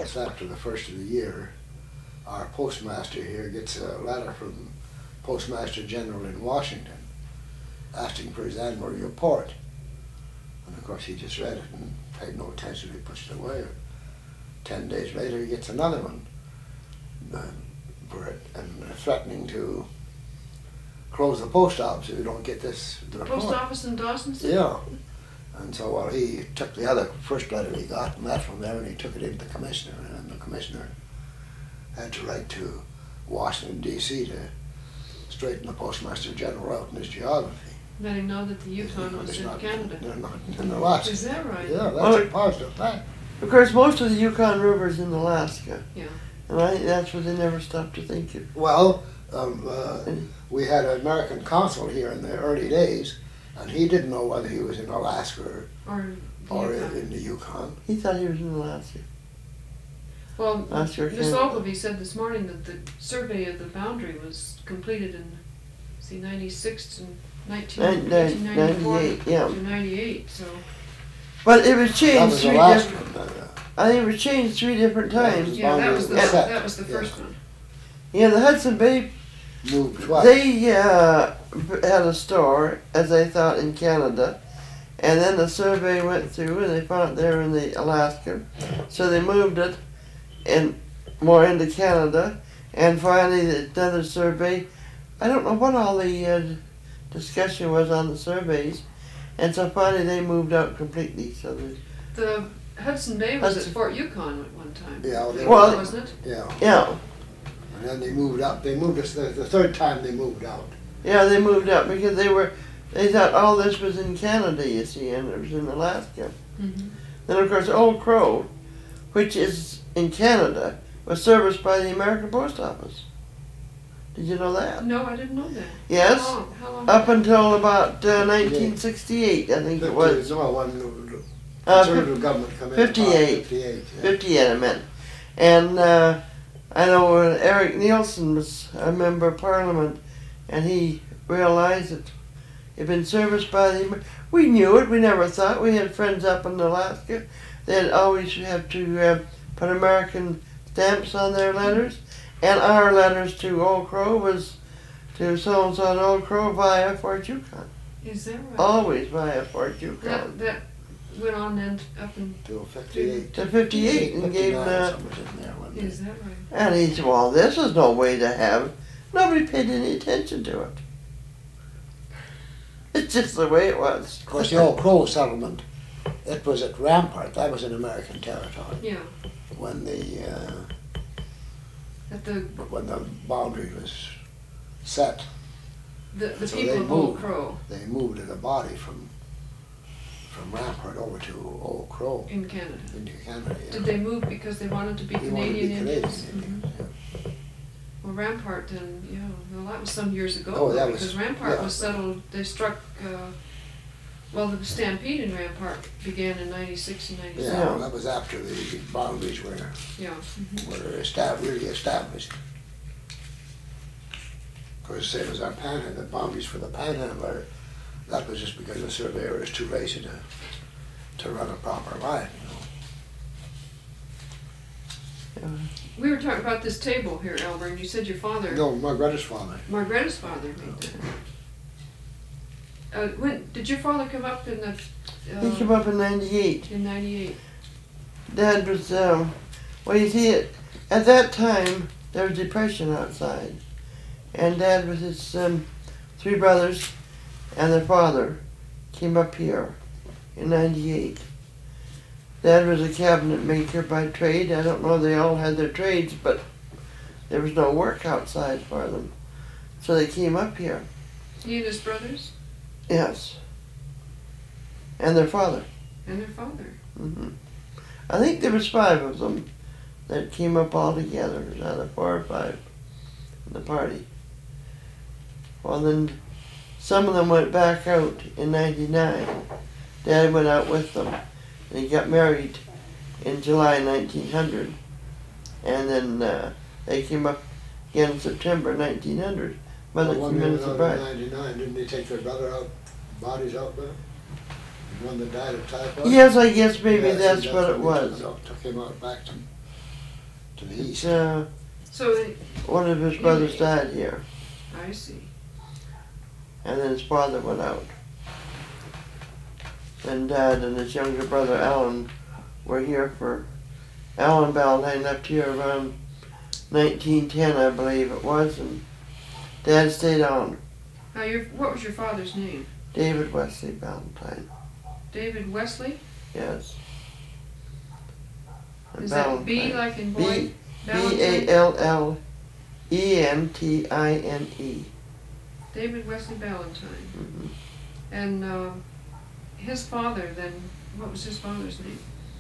Just after the first of the year, our postmaster here gets a letter from Postmaster General in Washington asking for his annual report. And of course he just read it and paid no attention, he pushed it away. 10 days later he gets another one for it, and threatening to close the post office if you don't get this report. Post office in Dawson? Yeah. And so, well, he took the other first letter he got and that from there, and he took it into the commissioner, and the commissioner had to write to Washington, D.C. to straighten the Postmaster General out in his geography. Let him know that the Yukon was in Canada. They're not in Alaska. Is that right? Yeah, that's a positive fact. Of course, most of the Yukon River's in Alaska. Yeah. And I think that's what they never stopped to think of. Well, we had an American consul here in the early days, and he didn't know whether he was in Alaska or in the Yukon. He thought he was in Alaska. Well, Alaska or Miss Canada. Ogilvy said this morning that the survey of the boundary was completed in, 96 and 1994 98, yeah. to 98, so. But it was That changed was three Alaska. different. I think it was changed 3 different times. Yeah, that was the, Yeah. that was the first one. Yeah, the Hudson Bay. Moved twice. They had a store, as they thought, in Canada, and then the survey went through, and they found it there in the Alaska, so they moved it and more into Canada, and finally another survey. I don't know what all the discussion was on the surveys, and so finally they moved out completely. So The Hudson Bay was Hudson- at Fort Yukon at one time. Yeah, Well- wasn't it? yeah. yeah, And then they moved out. They moved us the third time they moved out. yeah, they moved out because they thought all this was in Canada, you see, and it was in Alaska. Mm-hmm. Then of course Old Crow, which is in Canada, was serviced by the American Post Office. Did you know that? No, I didn't know that. Yes. How long? Up until about 1968, I think it was. No, when the conservative government come in. 58. 58. Yeah. 58, I meant. And I know Eric Nielsen was a member of Parliament, and he realized that it had been serviced by the. We knew it. We never thought. We had friends up in Alaska. They'd always have to put American stamps on their letters, and our letters to Old Crow was to so-and-so at Old Crow via Fort Yukon. Is that right? Always via Fort Yukon. That went on then up in. Till 58. To 58 and gave 59, somewhere in there one day. Is that right? And he said, well, this is no way to have. Nobody paid any attention to it. It's just the way it was. Of course, the Old Crow settlement, it was at Rampart. That was in American territory. Yeah. When At the when the boundary was set, the So people they of Old moved. Crow they moved in a body from Rampart over to Old Crow in Canada. into Canada. Yeah. Did they move because they wanted to be They wanted to be Canadian Canadian Indians? Indians, Mhm. yeah. Well, Rampart then, yeah, well, that was some years ago. Oh, that though, was- because Rampart yeah. was settled. They struck. Well, the stampede in Rampart began in '96 and Yeah, '97. well, that was after the boundaries were Yeah. Mhm. really established. Of course, same as our panhandle, the boundaries for the panhandler, that was just because the surveyor was too lazy to run a proper line, We were talking about this table here, Albert, and you said your father, No, Margaret's father. Margaret's father, made that. When did your father come up in the? He came up in 98. In '98. Dad was, well, you see, at that time, there was depression outside. And Dad with his 3 brothers and their father came up here in 98. Dad was a cabinet maker by trade. I don't know they all had their trades, but there was no work outside for them. So they came up here. He and his brothers Yes. And their father. and their father. Hmm. I think there was 5 of them that came up all together, out of 4 or 5 in the party. Well, then some of them went back out in 99. Dad went out with them, and he got married in July 1900. And then they came up again in September 1900. Mother One came in man as a out in bride. 99, didn't they take their brother out, bodies out there? The one that died of typhoid? Yes, I guess maybe Yeah, that's see, what it they was. Took him out back to to the east. So one of his brothers died here, I see. and then his father went out. Then Dad and his younger brother Alan were here for. Alan Ballantyne left here around 1910, I believe it was, and Dad stayed on. Now, what was your father's name? David Wesley Ballantyne. David Wesley? Yes. And Is that B Ballantyne. like in boy? Ballantine. David Wesley Ballantyne. Mm-hmm. And his father then, what was his father's name?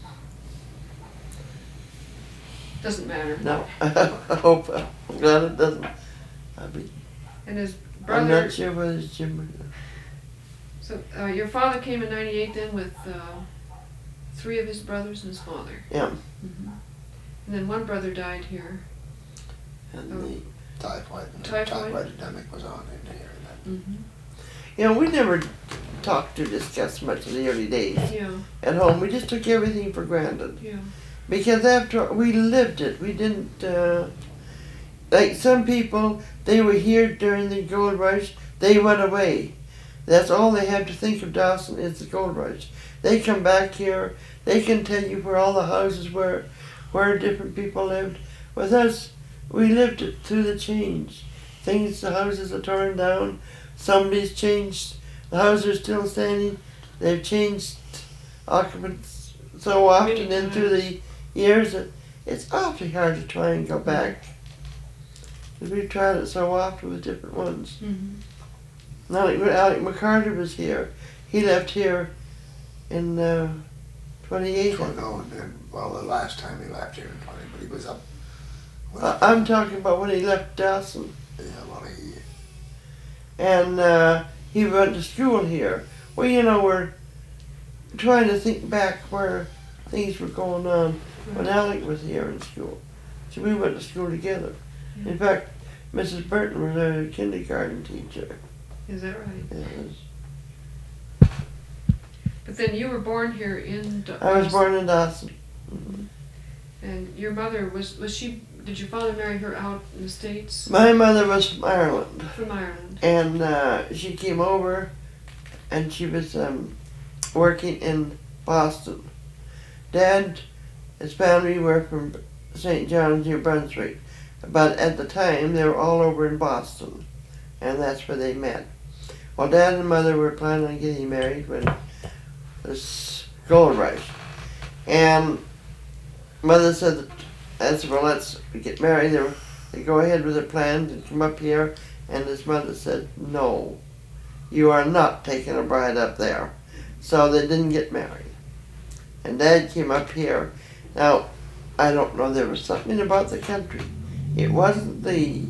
Doesn't matter. No, I hope, I'm glad it doesn't. And his I'm brother, not sure whether it's Jim or not. so your father came in 98 then with 3 of his brothers and his father. Yeah. Mm-hmm. And then one brother died here. And Oh. the, Typhoid Typhoid? epidemic was on in here. Mm-hmm. you know, we never talked to discuss much in the early days Yeah, at home. We just took everything for granted. yeah. Because after we lived it, we didn't, like some people, they were here during the gold rush, they went away. That's all they have to think of Dawson is the gold rush. They come back here, they can tell you where all the houses were, where different people lived. With us, we lived it through the change. The houses are torn down, somebody's changed, the houses are still standing, they've changed occupants so often Many into the years that it's awfully hard to try and go back. 'Cause we've tried it so often with different ones. Mm-hmm. Now, like when Alec McCarter was here, he left here in 28. Well, the last time he left here in 20, but he was up. I'm talking about when he left Dawson. Yeah, well, And he went to school here. Well, you know, we're trying to think back where things were going on when Alec was here in school. So we went to school together. Yeah. In fact, Mrs. Burton was our kindergarten teacher. Is that right? Yes. But then you were born here in Dawson. I was born in Dawson. And your mother, did your father marry her out in the States? My mother was from Ireland. From Ireland. And she came over and she was working in Boston. Dad, his family were from St. John's, New Brunswick. But at the time, they were all over in Boston. And that's where they met. Well, Dad and Mother were planning on getting married when this gold rush. And Mother said, well, let's get married. They go ahead with their plans and come up here. And his mother said, no, you are not taking a bride up there. So they didn't get married. And Dad came up here. Now, I don't know, there was something about the country. It wasn't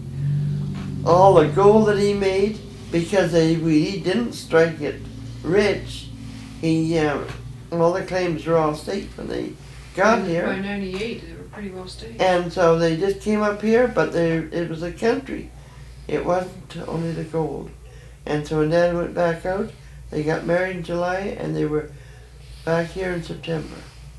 all the gold that he made, because he didn't strike it rich. All the claims were all staked when they got here. By 98, they were pretty well staked. And so they just came up here, but it was a country. It wasn't only the gold. And so when Dad went back out, they got married in July, and they were back here in September.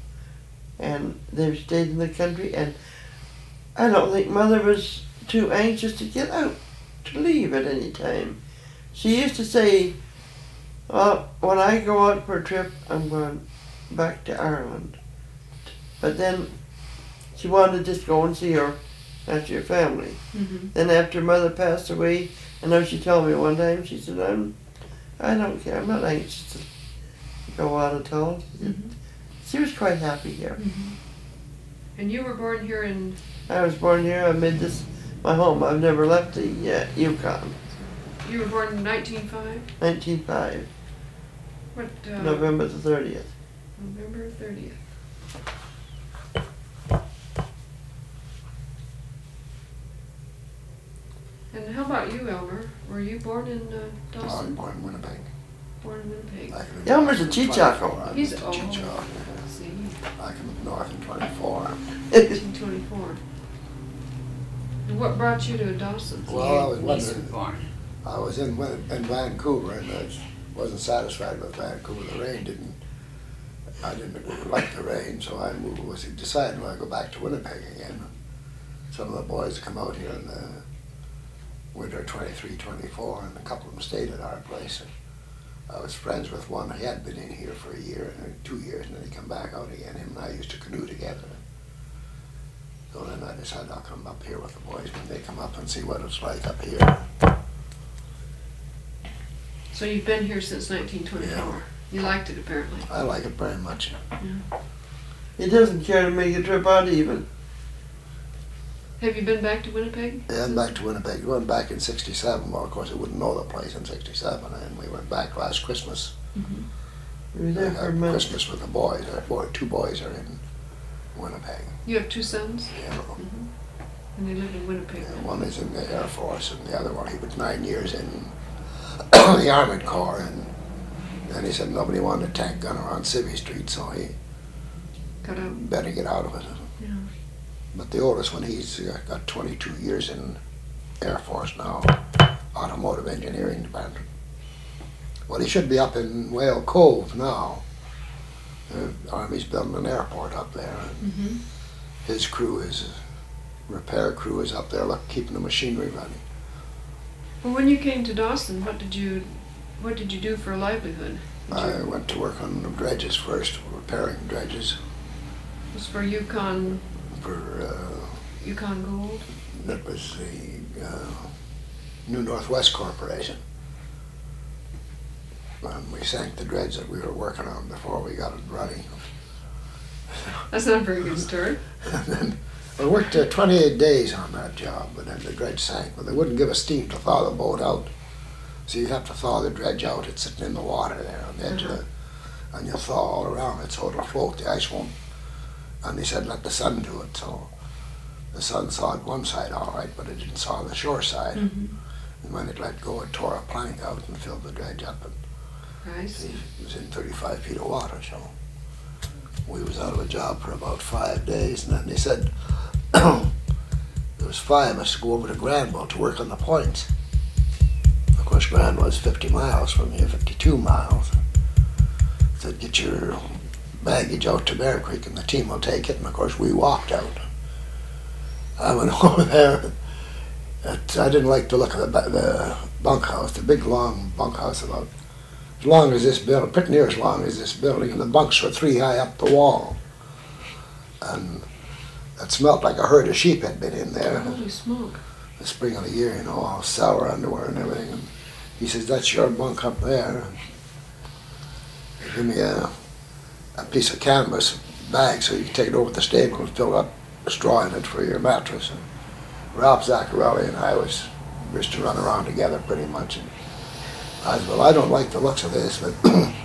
And they've stayed in the country, and I don't think Mother was too anxious to get out, to leave at any time. She used to say, well, when I go out for a trip, I'm going back to Ireland. But then she wanted to just go and see her family. Mm-hmm. Then after Mother passed away, I know she told me one time, she said, I don't care, I'm not anxious to go out at all. Mm-hmm. She was quite happy here. Mm-hmm. And you were born here in... I was born here, I made this my home. I've never left the Yukon. You were born in 1905? 1905, What, November the 30th. November 30th. And how about you, Elmer? Were you born in I was Dawson? born in Winnipeg. Born in Winnipeg. Back in Elmer's a 24, Chichaco. I He's was a old. Chichaco. See, Back in the north in 24. 1924. And what brought you to Dawson? Well, I was Niece was wondering, born. I was in Vancouver, and I wasn't satisfied with Vancouver. The rain I didn't like the rain, so I decided when I go back to Winnipeg again. some of the boys come out here in the winter 23, 24, and a couple of them stayed at our place. And I was friends with one. He had been in here for a year, and 2 years, and then he come back out again. Him and I used to canoe together. So then I decided I'll come up here with the boys when they come up and see what it's like up here. So you've been here since 1924. Yeah. You liked it apparently. I like it very much. Yeah. He doesn't care to make a trip out even. Have you been back to Winnipeg? Yeah, I'm back to Winnipeg. We went back in '67. Well, of course, I wouldn't know the place in '67, and we went back last Christmas. Mm-hmm. We were there I for a had month. Christmas with the boys. Our two boys are in Winnipeg. You have 2 sons, Yeah. and they live in Winnipeg. Yeah, one is in the Air Force, and the other one, he was 9 years in the Armored Corps, and then he said nobody wanted a tank gunner on Civvy Street, so he Got out. better get out of it. Yeah. But the oldest one, he's got 22 years in Air Force now, automotive engineering department. Well, he should be up in Whale Cove now. The Army's building an airport up there, and Mm-hmm. his crew, his repair crew is up there keeping the machinery running. Well, when you came to Dawson, what did you do for a livelihood? I went to work on the dredges first, repairing dredges It was for Yukon for, Gold. that was the New Northwest Corporation. And we sank the dredge that we were working on before we got it running. That's not a very good story. And then I worked 28 days on that job, but then the dredge sank. But they wouldn't give us steam to thaw the boat out. So you have to thaw the dredge out. It's sitting in the water there on the edge of the, and you thaw all around it so it'll float, the ice won't. And they said let the sun do it. So the sun thawed one side all right, but it didn't thaw the shore side. Mm-hmm. And when it let go, it tore a plank out and filled the dredge up. And I see. it was in 35 feet of water, so we was out of a job for about 5 days, and then they said there was 5 of us to go over to Granville to work on the points. Of course, Granville was 50 miles from here, 52 miles. Said get your baggage out to Bear Creek and the team will take it, and of course we walked out. I went over there. I didn't like the look of the bunkhouse, the big long bunkhouse about as long as this building, pretty near as long as this building, and the bunks were 3 high up the wall. And it smelled like a herd of sheep had been in there. Holy smoke. The spring of the year, you know, all sour underwear and everything. And he says, that's your bunk up there. He gave me a piece of canvas bag so you can take it over to the stable and fill up straw in it for your mattress. And Ralph Zaccarelli and I used to run around together pretty much. And I said, well, I don't like the looks of this, but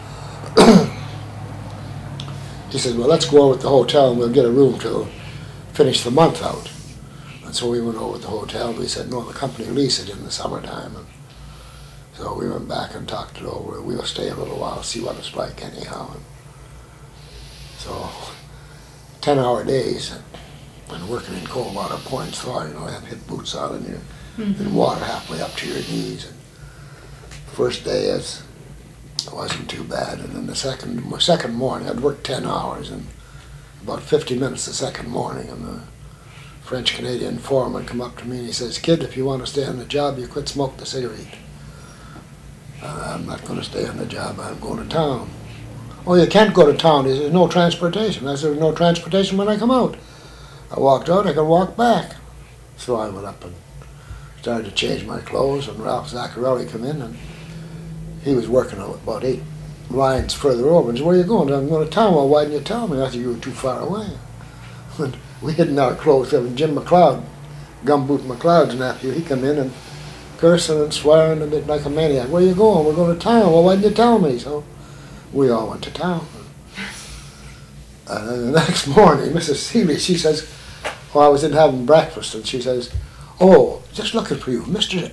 he said, well, let's go over to the hotel and we'll get a room to finish the month out. And so we went over to the hotel. We said, no, the company lease it in the summertime. And so we went back and talked it over. We'll stay a little while, see what it's like anyhow. And so 10-hour days and working in cold water points, so you know, have hip boots on and you're in water halfway up to your knees. And first day it wasn't too bad, and then the second morning I'd worked 10 hours and about 50 minutes the second morning, and the French-Canadian foreman come up to me and he says, kid, if you want to stay on the job, you quit smoke the cigarette. I'm not going to stay on the job, I'm going to town. Oh, you can't go to town, there's no transportation. I said, there's no transportation when I come out. I walked out, I could walk back. So I went up and started to change my clothes, and Ralph Zaccarelli come in, and he was working about 8 lines further over. And he said, where are you going? I'm going to town. Well, why didn't you tell me? I said, you were too far away. And we hid in our clothes. There was Jim McLeod, Gumboot McLeod's nephew. He come in and cursing and swearing a bit like a maniac. Where are you going? We're going to town. Well, why didn't you tell me? So we all went to town. And then the next morning, Mrs. Seeley, she says, oh, I was in having breakfast, and she says, oh, just looking for you. Mr.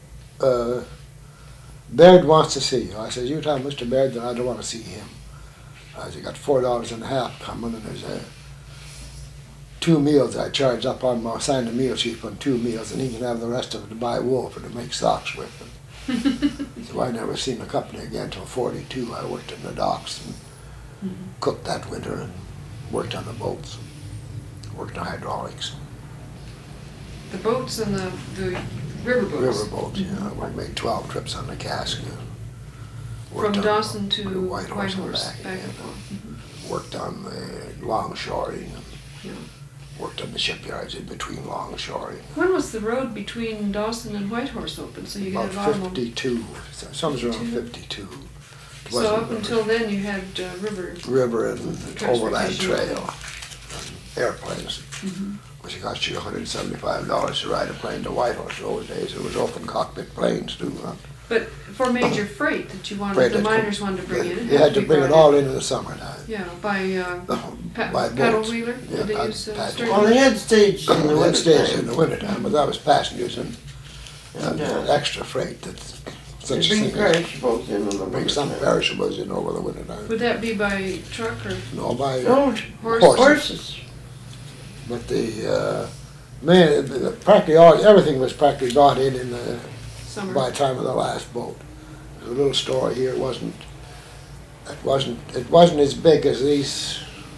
Baird wants to see you. I said, you tell Mr. Baird that I don't want to see him. I said, got $4.50 coming, and there's 2 meals I charged up on my signed a meal sheet on 2 meals, and he can have the rest of it to buy wool for to make socks with. So I never seen the company again till 42. I worked in the docks and cooked that winter and worked on the boats, worked on hydraulics. the boats and the river boats. Riverboat, yeah. We made 12 trips on the cask. From Dawson to Whitehorse Whitehorse, and back back. and forth. Worked on the longshoring. Yeah. Worked on the shipyards in between longshoring. When was the road between Dawson and Whitehorse open, so you could About have automobiles? 52. Some's around 52. 52. It So wasn't up until then, you had river. river and overland Transportation. trail. Airplanes. Which cost you $175 to ride a plane to Whitehorse those days. It was open cockpit planes too. But for major freight that you wanted, Freight the that miners wanted to bring in. You had to be bring it brought all in the summertime. Yeah, by By paddle boats. wheeler. Yeah, Did they by use paddle. stern? Well, they had stages in the They had winter stages in time. the wintertime, but that was passengers and And, extra freight. That's They such a bring thing as perishables in the bring some winter. perishables in over the wintertime. Would that be by truck or No, by No, horse? horses. but practically everything was practically got in the Summer? by the time of the last boat. There's a little story here. It wasn't as big as these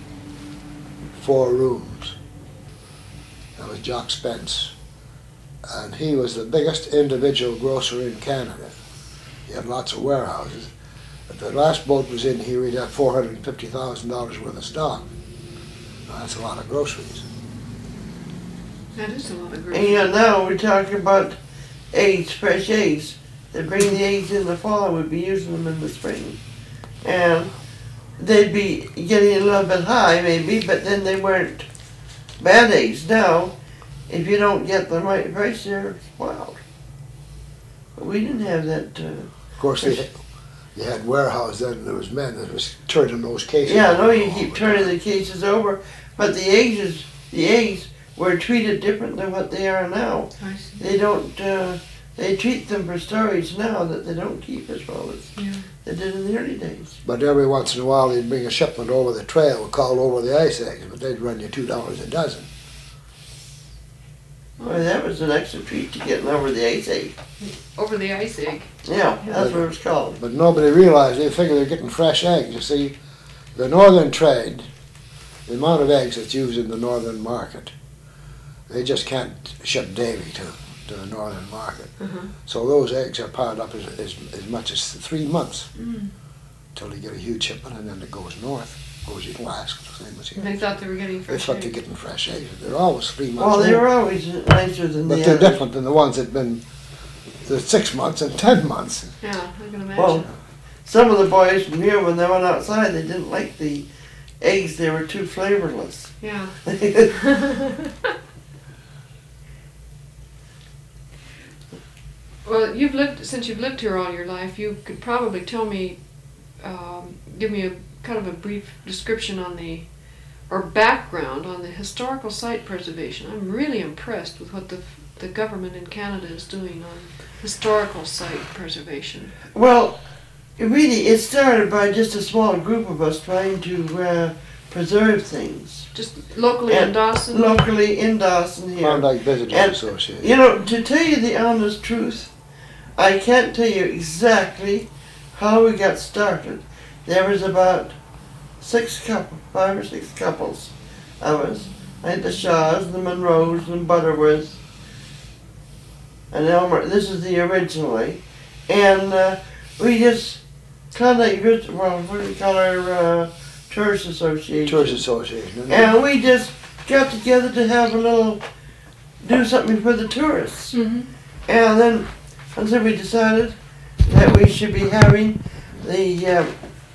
4 rooms. That was Jock Spence, and he was the biggest individual grocer in Canada. He had lots of warehouses. If the last boat was in here, he'd have $450,000 worth of stock. Now, that's a lot of groceries. That is a lot of And groceries. you know, now we're talking about eggs, fresh eggs. They bring the eggs in the fall, and we'd be using them in the spring. And they'd be getting a little bit high maybe, but then they weren't bad eggs. Now, if you don't get the right price, they're wild. But we didn't have that. Of course, you had warehouse then, and there was men that was turning those cases. Yeah, I know you over keep all turning the the cases over, but the eggs were treated different than what they are now. I see. They don't. They treat them for storage now that they don't keep as well as Yeah. they did in the early days. But every once in a while, they'd bring a shipment over the trail called over the ice eggs, but they'd run you $2 a dozen. Boy, that was an extra treat to getting over the ice egg. Over the ice egg. Yeah, that's what it was called. But nobody realized, they figure they're getting fresh eggs. You see, the northern trade, the amount of eggs that's used in the northern market, they just can't ship daily to the northern market. Uh-huh. So those eggs are piled up as much as 3 months Mm. till they get a huge shipment, and then it goes north, goes to Alaska, the same as here. They thought they were getting They fresh thought they're eggs. getting fresh eggs. They're always 3 months Well, they old. were always nicer than But the they're others. different than the ones that've been the 6 months and 10 months. Yeah, I can imagine. Well, some of the boys from here, when they went outside, they didn't like the eggs. They were too flavorless. Yeah. Well, since you've lived here all your life, you could probably tell me, give me a kind of a brief description on or background on the historical site preservation. I'm really impressed with what the government in Canada is doing on historical site preservation. Well, really, it started by just a small group of us trying to preserve things Just locally in And Dawson. locally in Dawson here. Klondike Visitors And, Association. You know, to tell you the honest truth, I can't tell you exactly how we got started. There was about 5 or 6 couples of us. I had the Shaws, the Monroes, and Butterworth, and Elmer. This is the originally, and we just what do we call our tourist association? Tourist Association. And we just got together to have do something for the tourists. Mm-hmm. And then, until we decided that we should be having the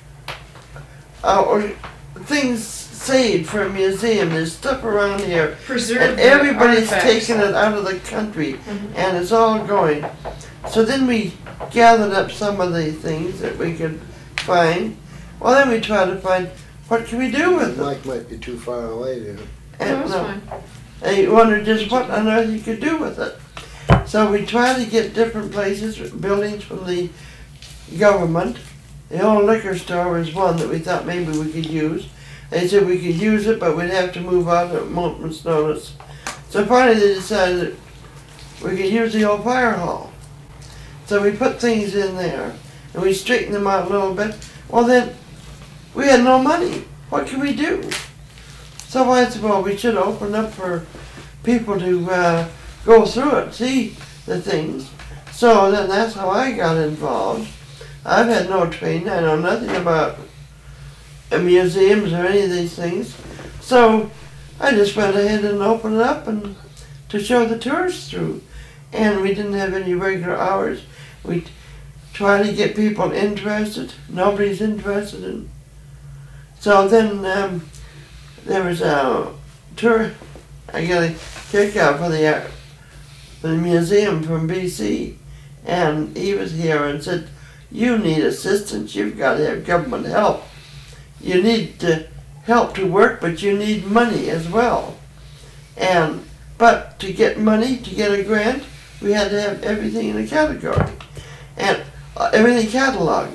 or things saved for a museum. There's stuff around here, Preserve and the everybody's artifacts. taking it out of the country, Mhm. and it's all going. So then we gathered up some of the things that we could find. Well, then we tried to find what can we do with it. Mike might be too far away there. No, And, it's fine. they wondered just what on earth you could do with it. So we tried to get different places, buildings from the government. The old liquor store was one that we thought maybe we could use. They said we could use it, but we'd have to move out at a moment's notice. So finally they decided that we could use the old fire hall. So we put things in there, and we straightened them out a little bit. Well then, we had no money. What can we do? So I said, well, we should open up for people to go through it, see the things. So then that's how I got involved. I've had no training. I know nothing about museums or any of these things. So I just went ahead and opened it up and to show the tourists through. And we didn't have any regular hours. We try to get people interested. Nobody's interested in. So then there was a tour. I got a kick out for the museum from BC, and he was here and said, "You need assistance. You've got to have government help. You need help to work, but you need money as well. But to get money, to get a grant, we had to have everything in a category, and everything cataloged.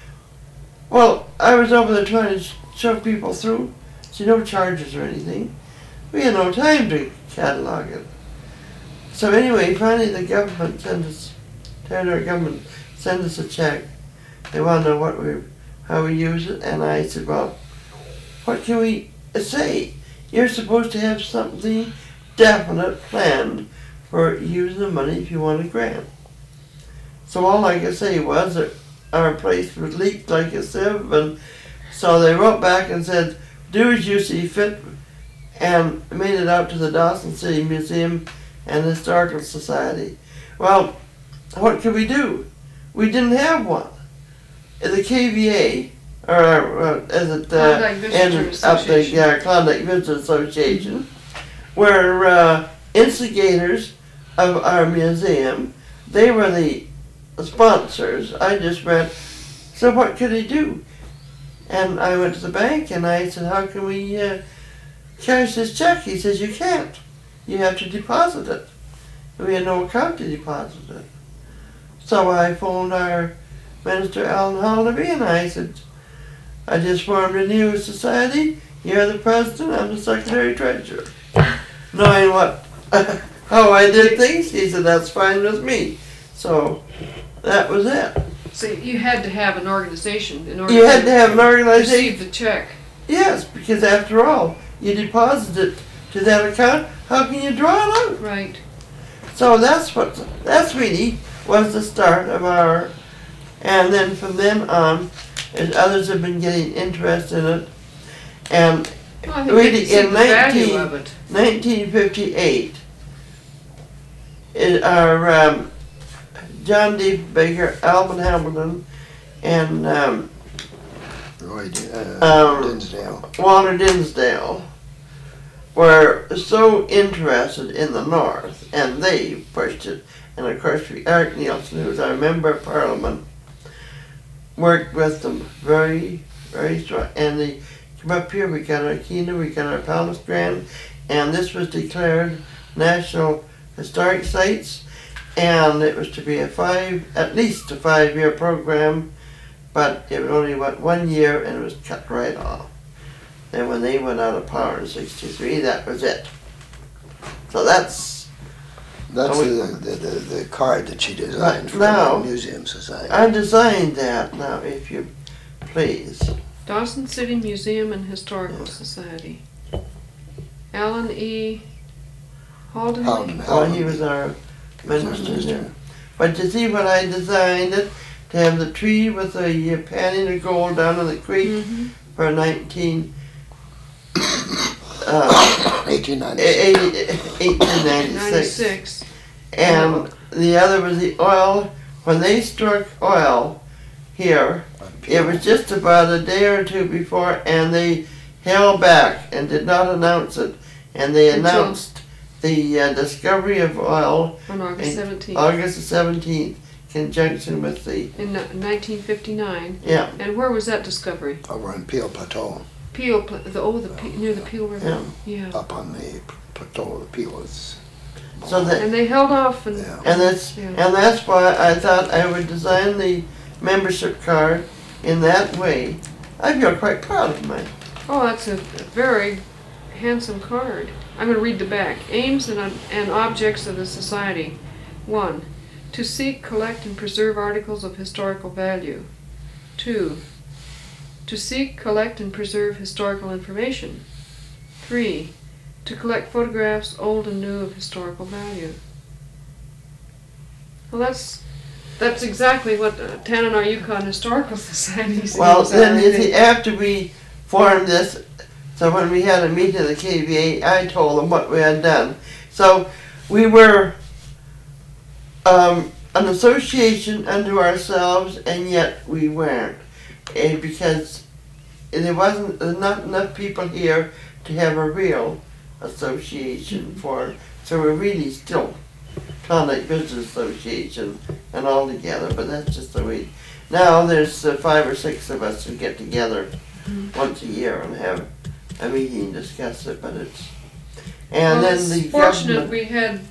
Well, I was over there trying to show people through, see no charges or anything. We had no time to catalog it. So anyway, finally the government territory government sent us a check. They want to know how we use it, and I said, well, what can we say? You're supposed to have something definite planned for using the money if you want a grant. So all I could say was that our place was leaked like a sieve, and so they wrote back and said, do as you see fit, and made it out to the Dawson City Museum and Historical Society. Well, what could we do? We didn't have one. The KVA, or as it Klondike Visitor Association. Klondike Visitor Association, were instigators of our museum. They were the sponsors. I just read, so what could he do? And I went to the bank and I said, how can we cash this check? He says, you can't. You have to deposit it. We had no account to deposit it. So I phoned our Minister Alan Holnaby and I said, I just formed a new society. You're the president, I'm the secretary treasurer. Knowing how I did things, he said, that's fine with me. So that was it. So you had to have an organization in order You had to have an organization. receive the check. Yes, because after all, you deposit it to that account, how can you draw it out? Right. So that's really was the start of our, and then from then on, as others have been getting interested in it, and Well, I think really they can see in the value of it. 1958, our John D. Baker, Alvin Hamilton, and Roy Dinsdale. Walter Dinsdale were so interested in the North, and they pushed it. And of course, Eric Nielsen, who was our member of Parliament, worked with them very, very strong. And they came up here, we got our Kena, we got our Palace Grand, and this was declared National Historic Sites, and it was to be at least a 5-year program, but it only went 1 year and it was cut right off. Then when they went out of power in '63, that was it. So that's the card that she designed for Now, the Museum Society. I designed that now, if you please. Dawson City Museum and Historical Society. Alan E. Halden. Well, he was our minister. But you see what I designed it, to have the tree with the panning of gold down in the creek for 1896. And the other was the oil. When they struck oil here, it was just about a day or two before, and they held back and did not announce it. And they announced the discovery of oil on August 17th. August the 17th, conjunction with the... In 1959. Yeah. And where was that discovery? Over on Peel Plateau. Peel, near the Peel River. Yeah. Up on the plateau of the Peel. So that, and they held off, and that's why I thought I would design the membership card in that way. I feel quite proud of mine. Oh, that's a very handsome card. I'm going to read the back. Aims and objects of the Society. 1. To seek, collect, and preserve articles of historical value. 2. To seek, collect, and preserve historical information. 3. To collect photographs, old and new, of historical value. Well, that's exactly what Tanana Yukon Historical Society is. Well, then you see, after we formed this, so when we had a meeting at the KVA, I told them what we had done. So we were an association unto ourselves, and yet we weren't, because there wasn't not enough people here to have a real association for. So we're really still Klondike Business Association and all together, but that's just the way. Now there's 5 or 6 of us who get together once a year and have a meeting, discuss it, but it's. And well, then it's the fortunate government.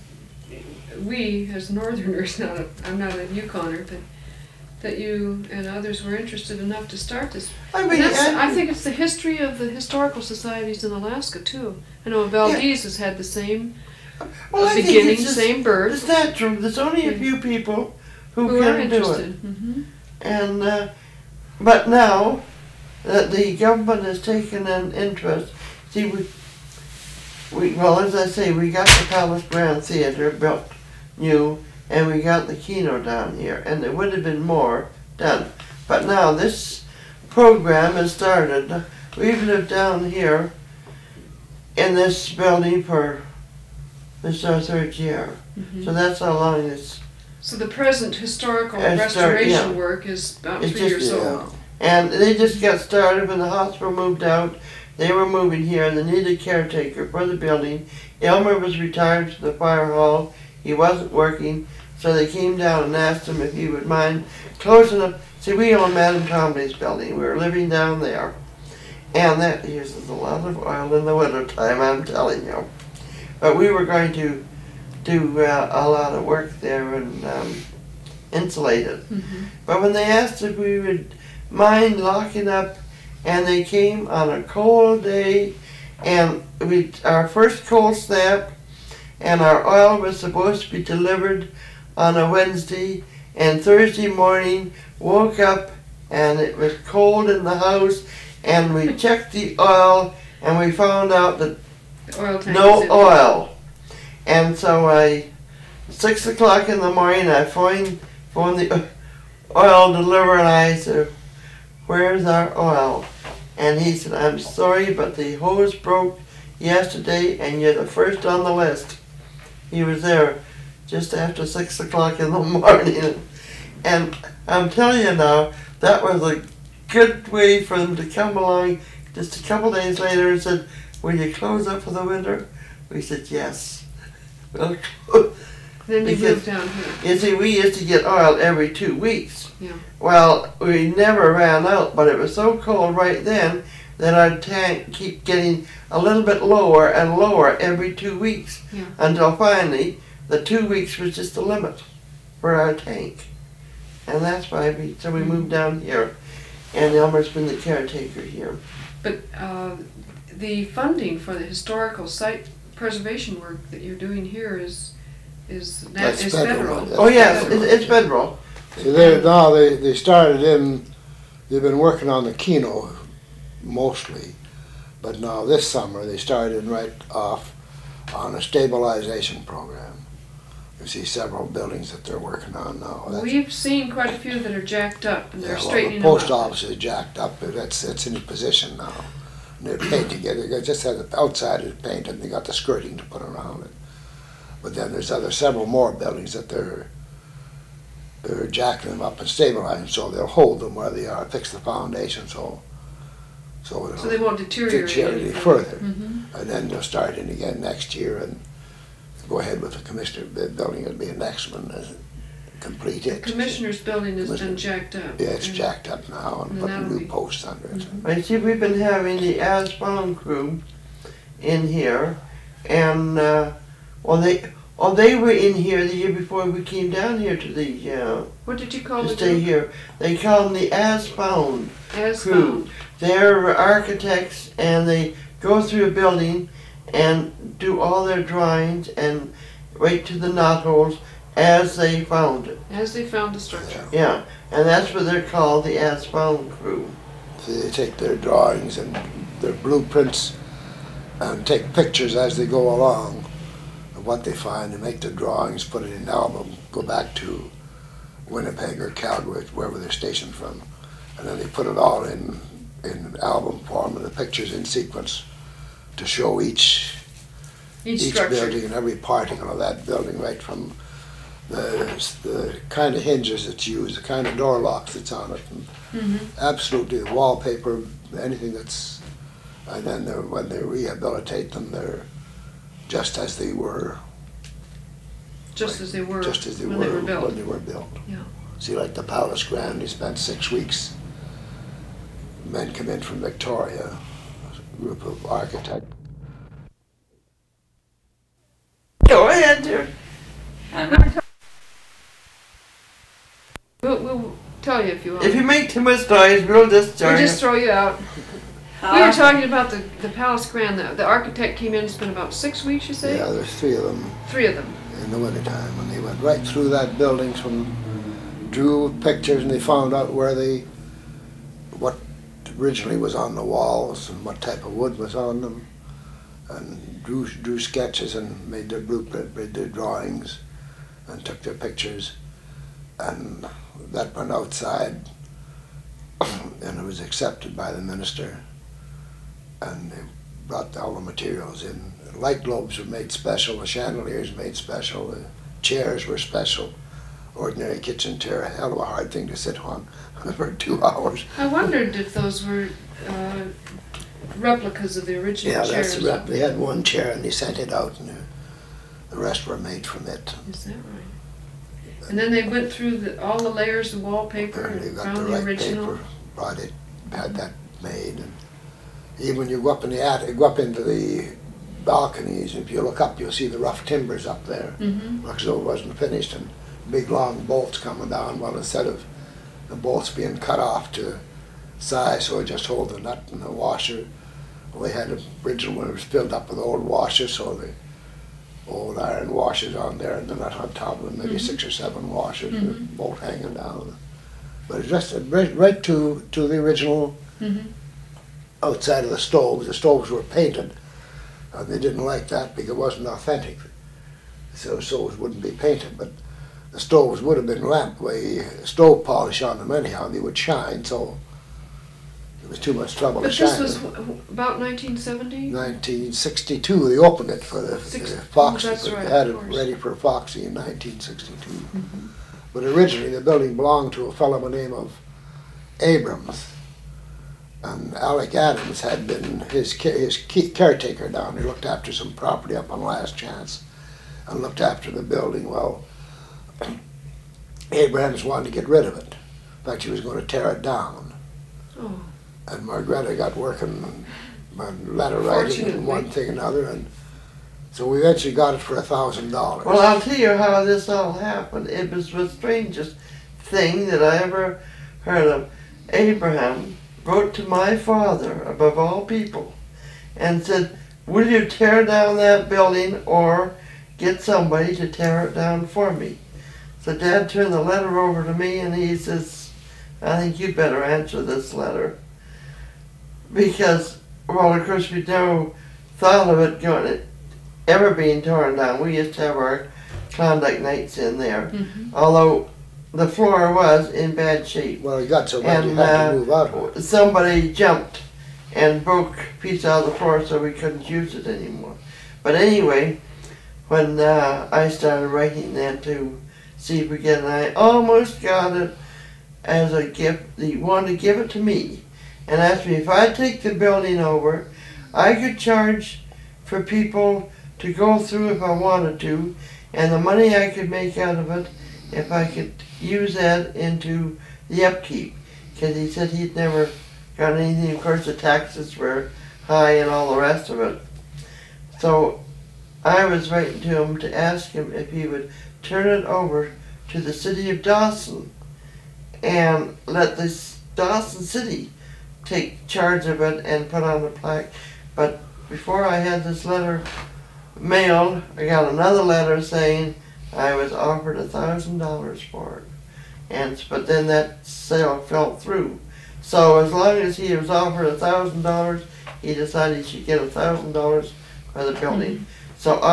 we as Northerners, I'm not a Yukoner, but that you and others were interested enough to start this. I mean, I think it's the history of the historical societies in Alaska too. I know Valdez has had the same well, I think beginning, it's just, same birth. It's natural. There's only a few people who are can do interested. it. Mm-hmm. And but now that the government has taken an interest, see, we well, as I say, we got the Palace Grand Theatre built new, and we got the Kino down here, and there would have been more done. But now this program has started. We've lived down here in this building for this is our 3rd year, so that's how long it's. So the present historical Yeah, restoration work is about It's 3 just- years old. And they just got started when the hospital moved out. They were moving here and they needed a caretaker for the building. Elmer was retired to the fire hall. He wasn't working, so they came down and asked him if he would mind closing up. See, we own Madame Tremblay's building. We were living down there. And that uses a lot of oil in the wintertime, I'm telling you. But we were going to do a lot of work there and insulate it. But when they asked if we would mind locking up, and they came on a cold day, and our first cold snap, and our oil was supposed to be delivered on a Wednesday, and Thursday morning woke up and it was cold in the house, and we checked the oil and we found out that Oil tank no is oil. And so 6 o'clock in the morning, I phoned the oil deliverer and I said, "Where's our oil?" And he said, "I'm sorry, but the hose broke yesterday and you're the first on the list." He was there just after 6 o'clock in the morning. And I'm telling you now, that was a good way for them to come along just a couple days later and said, "Will you close up for the winter?" We said, "Yes." Well, Then you because- moved down here. you see, we used to get oil every 2 weeks. Yeah. Well, we never ran out, but it was so cold right then that our tank keep getting a little bit lower and lower every 2 weeks. Yeah. Until finally, the 2 weeks was just the limit for our tank. And that's why we moved down here. And Elmer's been the caretaker here. But the funding for the historical site preservation work that you're doing here is That's is federal. federal. That's Oh yes, federal. it's federal. See, they started they've been working on the Kino mostly, but now this summer they started right off on a stabilization program. You see several buildings that they're working on now. We've seen quite a few that are jacked up, and Yeah, they're well, straightening the post them up. office is jacked up, but it's in position now. And they're painting it. They just had the outside is painted, and they got the skirting to put around it. But then there's several more buildings that they're jacking them up and stabilizing, so they'll hold them where they are, fix the foundation, so it'll So they won't deteriorate deteriorate any further. Mhm. And then they'll start in again next year and go ahead with the commissioner building. It'll be the next one complete The it. commissioner's building has been Commissioner- jacked up. Yeah, it's and- jacked up now and And putting that'll new be- posts under it. I see we've been having the Asbound crew in here, and they were in here the year before we came down here to What did you call to it? stay here. They call them the Asbound As crew. found. They're architects, and they go through a building and do all their drawings and right to the knotholes as they found it. As they found the structure. Yeah, and that's what they're called, the Asbound crew. So they take their drawings and their blueprints and take pictures as they go along what they find, they make the drawings, put it in an album, go back to Winnipeg or Calgary, wherever they're stationed from, and then they put it all in album form and the pictures in sequence to show each structure. building and every particle of that building, right from the kind of hinges that's used, the kind of door locks that's on it, and absolutely the wallpaper, anything that's, and then when they rehabilitate them, they're just as they were. Just as they were when they were built. Yeah. See, like the Palace Grand, they spent 6 weeks. Men come in from Victoria, a group of architects. Go ahead, dear. We'll tell you if you want. If you make too much noise, we'll discharge We'll just you. throw you out. We were talking about the Palace Grand. The architect came in and spent about 6 weeks, you say? Yeah, there's 3 of them 3 of them. in the wintertime, and they went right through that building, drew pictures, and they found out what originally was on the walls and what type of wood was on them, and drew sketches and made their blueprint, made their drawings, and took their pictures, and that went outside, and it was accepted by the minister, and they brought all the materials in. The light globes were made special, the chandeliers made special, the chairs were special. Ordinary kitchen chair, a hell of a hard thing to sit on for 2 hours. I wondered if those were replicas of the original Yeah, chairs. that's the they had one chair and they sent it out, and the rest were made from it. Is that right? And then they went through all the layers of wallpaper And they and got found the the right original. paper, brought it, had that made. And even when you go up in the attic, go up into the balconies, if you look up, you'll see the rough timbers up there. Looks as though it wasn't finished, and big long bolts coming down. Well, instead of the bolts being cut off to size, so it just hold the nut and the washer. Well, they had the original one, it was filled up with old washers, so the old iron washers on there and the nut on top of them, maybe 6 or 7 washers, and the bolt hanging down. But it's just right to the original outside of the stoves. The stoves were painted. They didn't like that because it wasn't authentic. So the stoves wouldn't be painted, but the stoves would have been stove polish on them anyhow, and they would shine, so it was too much trouble But to shine. this was about 1970? 1962, they opened it for the Foxy. That's right, They had of it course. ready for Foxy in 1962. But originally the building belonged to a fellow by the name of Abrams. And Alec Adams had been his caretaker down. He looked after some property up on Last Chance and looked after the building. Well, Abrams wanted to get rid of it. In fact, he was going to tear it down. Oh. And Margareta got working on letter writing and one thing and another, and so we eventually got it for $1,000. Well, I'll tell you how this all happened. It was the strangest thing that I ever heard of. Abraham wrote to my father, above all people, and said, "Will you tear down that building or get somebody to tear it down for me?" So Dad turned the letter over to me and he says, "I think you'd better answer this letter." Because, well, of course, we never thought of it ever being torn down. We used to have our Klondike nights in there, although the floor was in bad shape. Well, he got so bad he had to move out of it. Somebody jumped and broke a piece out of the floor so we couldn't use it anymore. But anyway, when I started writing that to see if we get it, I almost got it as a gift. He wanted to give it to me and asked me if I'd take the building over, I could charge for people to go through if I wanted to, and the money I could make out of it, if I could use that into the upkeep. Because he said he'd never got anything. Of course, the taxes were high and all the rest of it. So I was writing to him to ask him if he would turn it over to the city of Dawson and let this Dawson City take charge of it and put on the plaque. But before I had this letter mailed, I got another letter saying I was offered $1,000 for it. But then that sale fell through. So as long as he was offered $1,000, he decided he should get $1,000 for the building. So our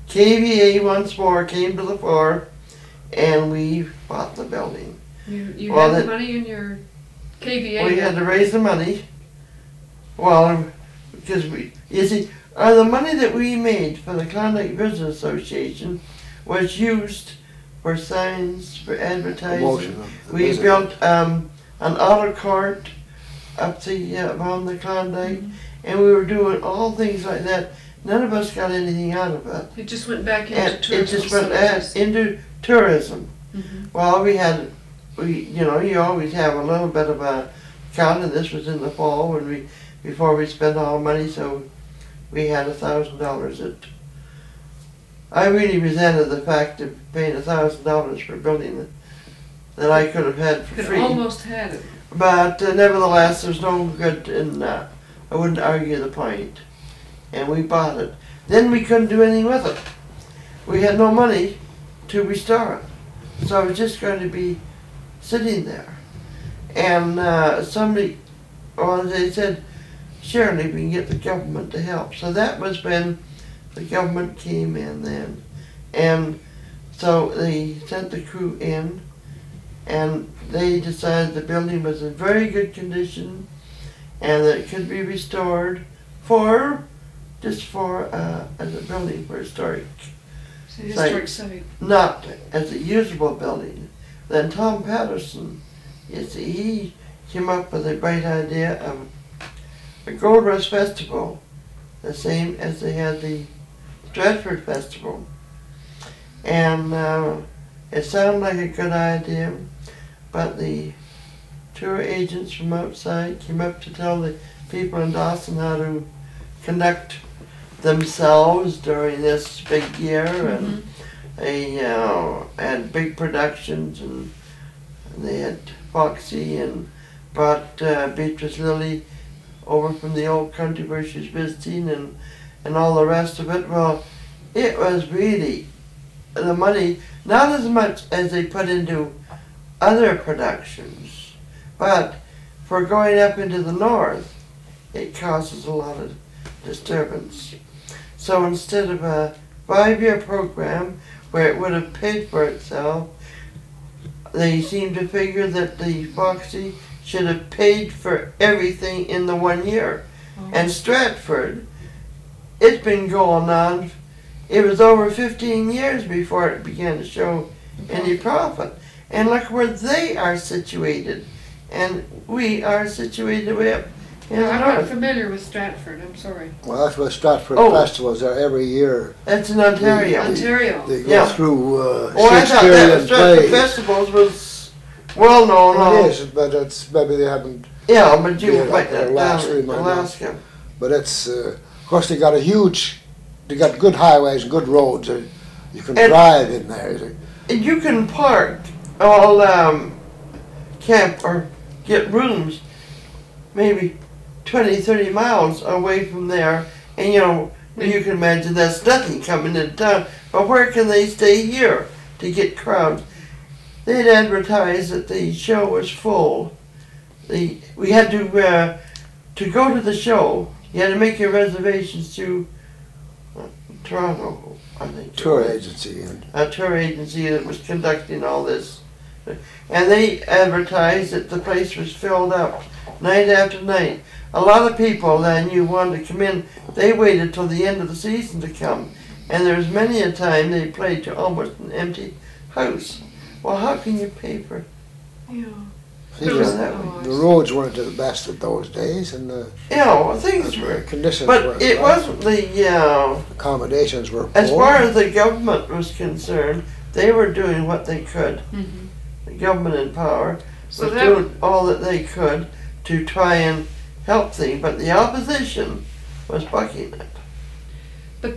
KVA once more came to the fore, and we bought the building. You Well, had the that- money in your KVA. We had to raise the money. Well, because you see, the money that we made for the Klondike Business Association was used for signs, for advertising. Promotion of the We business. built an auto court up the around the Klondike, and we were doing all things like that. None of us got anything out of it. It just went back into And tourism. it just went services. into tourism. Mhm. Well, you always have a little bit of a count, and this was in the fall before we spent all the money, so we had $1,000. I really resented the fact of paying $1,000 for a building that I could have had for Could free. almost had it. But nevertheless, there's no good in I wouldn't argue the point. And we bought it. Then we couldn't do anything with it. We had no money to restore it. So it was just going to be sitting there. And they said, surely we can get the government to help. So that was when the government came in then. And so they sent the crew in, and they decided the building was in very good condition and that it could be restored as a building for historic, It's a historic site. not as a usable building. Then Tom Patterson, you see, he came up with a bright idea of a Gold Rush Festival, the same as they had the Stratford Festival. And it sounded like a good idea, but the tour agents from outside came up to tell the people in Dawson how to conduct themselves during this big year, and they had big productions, and they had Foxy and brought Beatrice Lilly over from the old country where she was visiting, and all the rest of it. Well, it was really the money, not as much as they put into other productions, but for going up into the north, it causes a lot of disturbance. So instead of a 5-year program where it would have paid for itself, they seem to figure that the Foxy should have paid for everything in the 1 year. And Stratford, it's been going on, it was over 15 years before it began to show any profit. And look where they are situated, and we are situated way up in No, the I'm not north. familiar with Stratford, I'm sorry. Well, that's what Stratford Oh. Festivals are every year. That's in Ontario. Ontario. They go Yeah. through Oh, I thought that Shakespearean Stratford plays. Festivals was well known. It is, but it's maybe they haven't. Yeah, but you Yeah, went like down Alaska, in might not. Alaska. But it's of course they got they got good highways and good roads. You can And- drive in there. And you can park all camp or get rooms maybe 20, 30 miles away from there. And you can imagine that's nothing coming into town. But where can they stay here to get crowds? They'd advertise that the show was full. We had to go to the show. You had to make your reservations through Toronto, I think. Tour agency and A tour agency that was conducting all this. And they advertised that the place was filled up night after night. A lot of people that you wanted to come in, they waited till the end of the season to come. And there was many a time they played to almost an empty house. Well, how can you pay for Yeah. see, It was- the roads weren't the best of those days, and the things were. conditions But weren't it right. wasn't the, Accommodations were as poor. far as the government was concerned, they were doing what they could. Mhm. The government in power So was that, doing all that they could to try and help things, but the opposition was bucking it.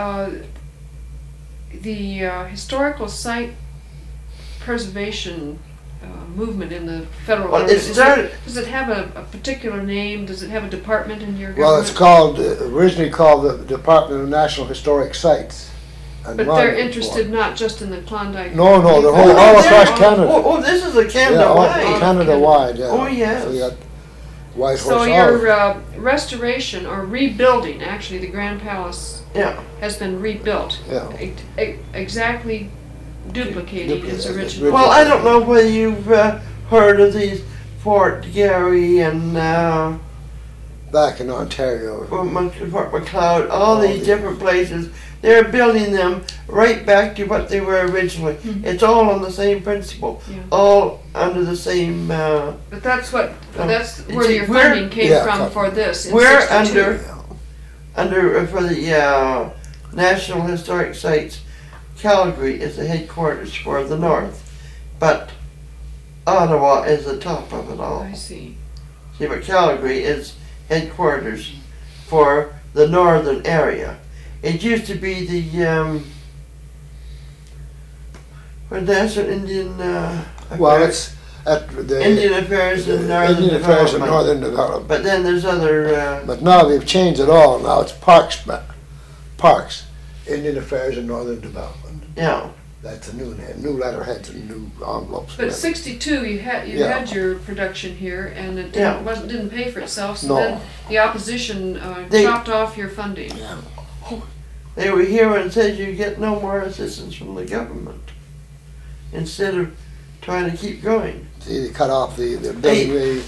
the historical site preservation movement in the federal Well, government, it started. does it have a particular name? Does it have a department in your Well, it's government? called originally called the Department of National Historic Sites. And But they're Monument interested not just in the Klondike. No, no, the You've whole- got- all they're- across Canada. Oh, this is a Board. Canada Yeah, all wide. Canada-wide, yeah. Oh, yes. So you got White So Horse your Island. restoration or rebuilding, actually, the Grand Palace Yeah. has been rebuilt, Yeah. exactly duplicating its original. Well, I don't know whether you've heard of these Fort Garry and Back in Ontario. Fort McLeod, all Oh, these yeah. different places. They're building them right back to what they were originally. Mhm. It's all on the same principle, Yeah. all under the same. But that's where see, your we're- funding came Yeah, from come- for this. In We're 62. under for the National Historic Sites. Calgary is the headquarters for the North, but Ottawa is the top of it all. I see. See, but Calgary is headquarters for the northern area. It used to be the National Indian Well, Affairs, it's at the Indian Affairs and Northern Indian Affairs and Development. Northern Development. But then there's other. But now they've changed it all. Now it's Parks, Indian Affairs and Northern Development. Yeah. That's a new name, new letterheads and new envelopes. But 62, you Yeah. had your production here, and it Yeah. didn't pay for itself. So No. then the opposition They- chopped off your funding. Yeah. They were here and said you get no more assistance from the government. Instead of trying to keep going. See, they cut off the building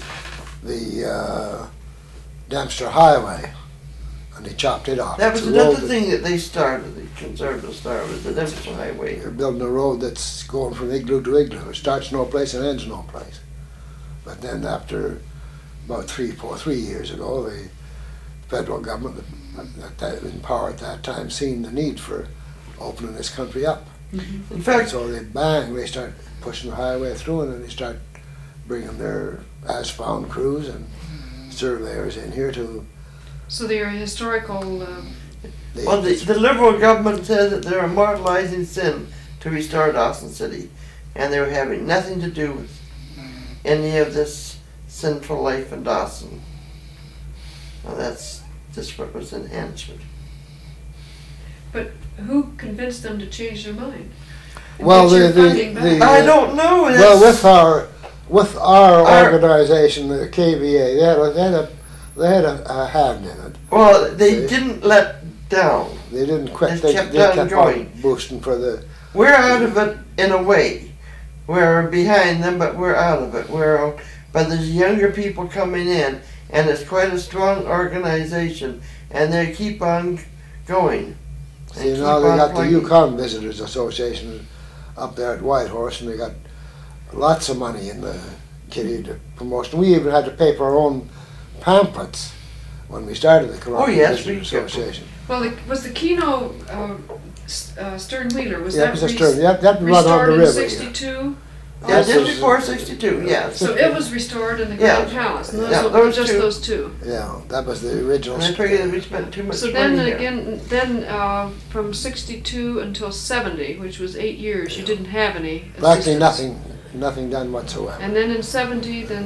the Dempster Highway, and they chopped it off. That It's was a road another thing that they started, the Conservatives started, was the Dempster Highway. They're building a road that's going from igloo to igloo. It starts no place and ends no place. But then after about 3 years ago, the federal government that in power at that time seen the need for opening this country up. In And fact, so they start pushing the highway through, and then they start bringing their as-found crews and surveyors in here to. So they're a historical. well, the Liberal government says that they're immortalizing sin to restore Dawson City, and they were having nothing to do with any of this sinful life in Dawson. Well, that's just what was answered. But who convinced them to change their mind? And Well, get your the- funding back? the- I don't know. Well, That's, with our Our- organization, the KVA, they had a hand in it. well, they See? didn't let down. They didn't quit. They kept on on going. boosting for the. We're out of it in a way. We're behind them, but we're out of it. But there's younger people coming in, and it's quite a strong organization, and they keep on going. See, keep now they on got the plugging. Yukon Visitors Association up there at Whitehorse, and they got lots of money in the kitty to promotion. We even had to pay for our own pamphlets when we started the Columbia yes, we Visitors did. Association. Well, was the Keno Stern Wheeler, was Yeah, that it was true. That run on restored the in river. 62? Yeah, This just was- before 62, yes. So it was restored in the Yeah. Grand Palace, and those, Yeah, were those just two. those two. Yeah, that was the original. And I figured that we spent too much So money then there. again, from 62 until 70, which was 8 years, you didn't have any Practically assistance. nothing done whatsoever. And then in 70, then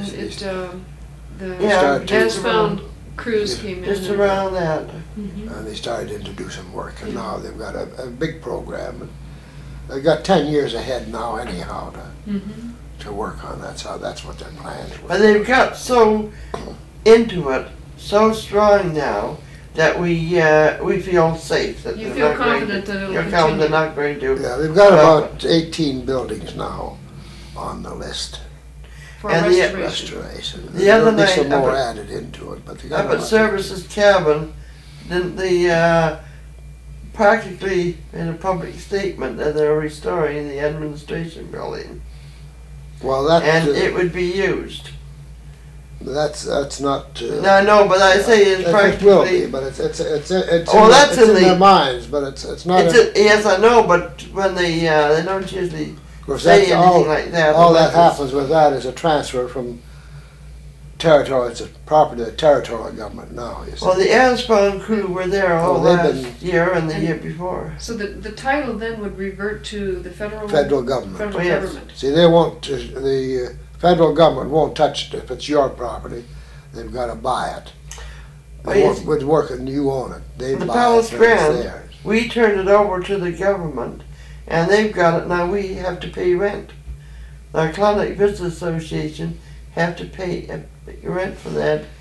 the Yeah, Started to- as-found crews came in. Just and- around that. Mhm. And they started to do some work, and now they've got a big program. They've got 10 years ahead now anyhow Mhm. to work on that, so that's what their plans were. But they've got so into it, so strong now, that we feel safe. That You they're feel not going confident that it'll you're confident they're continue. not going to. Yeah, they've got about 18 buildings now on the list. For And the- restoration. Restoration. The other There'll be some night, more up added into it, but they got Up a at lot. Services Cabin, didn't they practically in a public statement that they're restoring the administration building, Well, that, and it would be used. that's not. No, I know, but I say it's it will be, practically. but it's Oh, that's it's in in their the- minds, but it's not. Yes, I know, but when they don't usually Of course, say that's anything like that. all that unless it's- happens with that is a transfer from territory. It's a property of the territorial government now. You see. Well, the Asphalt crew were there all Oh, they've last been- year and the And- year before. So the title then would revert to the federal government. federal Oh, yes. government. See, they won't. The federal government won't touch it if it's your property. They've got to buy it. Oh, They yes. won't would work in you own it. They The buy Palace it. Then it's Grand. theirs. We turned it over to the government, and they've got it now. We have to pay rent. The Klondike Business Association have to pay rent for that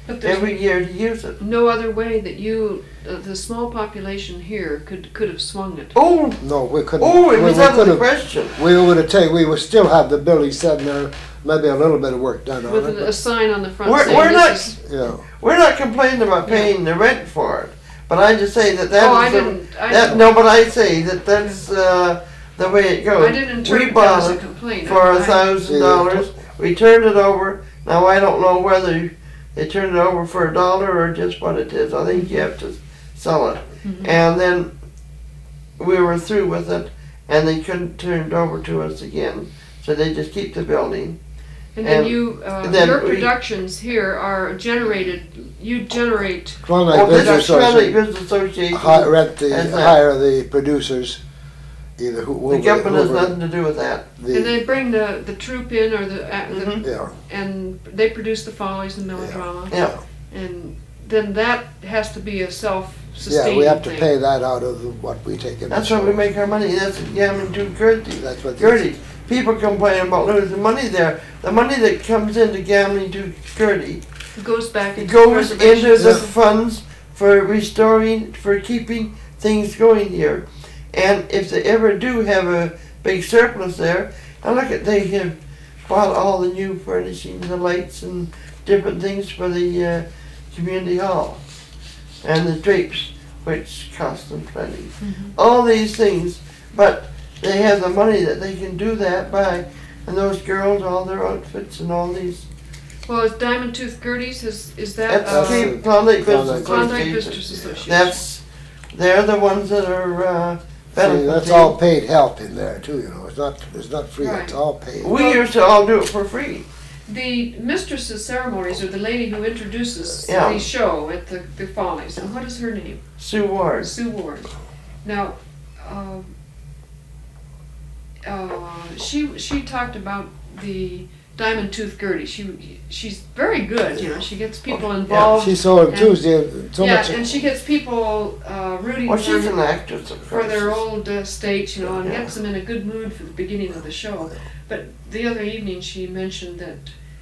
But there's every year to use it. no other way that the small population here could have swung it. Oh, No, we couldn't. it was we out of the could've- question. We would still have the building sitting there, maybe a little bit of work done on With it. a sign on the front We're- saying we're this not- is. But, yeah. We're not complaining about paying the rent for it, but I just say that Oh, I is the- didn't. no, but I say that that's the way it goes. I didn't interpret We that bought as a it complaint. for I- $1,000. We turned it over. Now I don't know whether they turned it over for $1 or just what it is. I think you have to sell it. Mhm. And then we were through with it, and they couldn't turn it over to us again. So they just keep the building. And then and then your we- productions here are generated. You generate. Klondike Oh, Business that's Klondike Association Business Association. Has that. hire the producers, either who. The government has nothing to do with that. And they bring the troupe in, or Mhm. Yeah, and they produce the follies and melodrama, Yeah. and then that has to be a yeah, self-sustaining we have to thing. pay that out of what we take in. That's the how we show. make our money. That's gambling to Gertie. That's what. Gertie. People complain about losing money there. The money that comes into gambling to Gertie It goes back it into goes preservation. into the Yeah. funds for restoring, for keeping things going here. And if they ever do have a big surplus there, and look at, they have bought all the new furnishing, the lights and different things for the community hall. And the drapes, which cost them plenty. Mhm. All these things, but they have the money that they can do that by. And those girls, all their outfits and all these. Well, is Diamond Tooth Gertie's, is that That's uh, Cape Klondike Business Klondike. Klondike Association. Business Association? They're the ones that are See, benefiting. that's all paid help in there too, you know, it's not free, Right. it's all paid. We used to all do it for free. The mistress's ceremonies, or the lady who introduces Yeah. the show at the Follies, and what is her name? Sue Ward. Sue Ward. Now, she talked about the Diamond Tooth Gertie. She's very good. You know, she gets people involved. She's so enthusiastic, so yeah, much. and she gets people rooting Well, she's an for, actress, of for course. their old estates, you know, and Yeah. gets them in a good mood for the beginning of the show. But the other evening, she mentioned that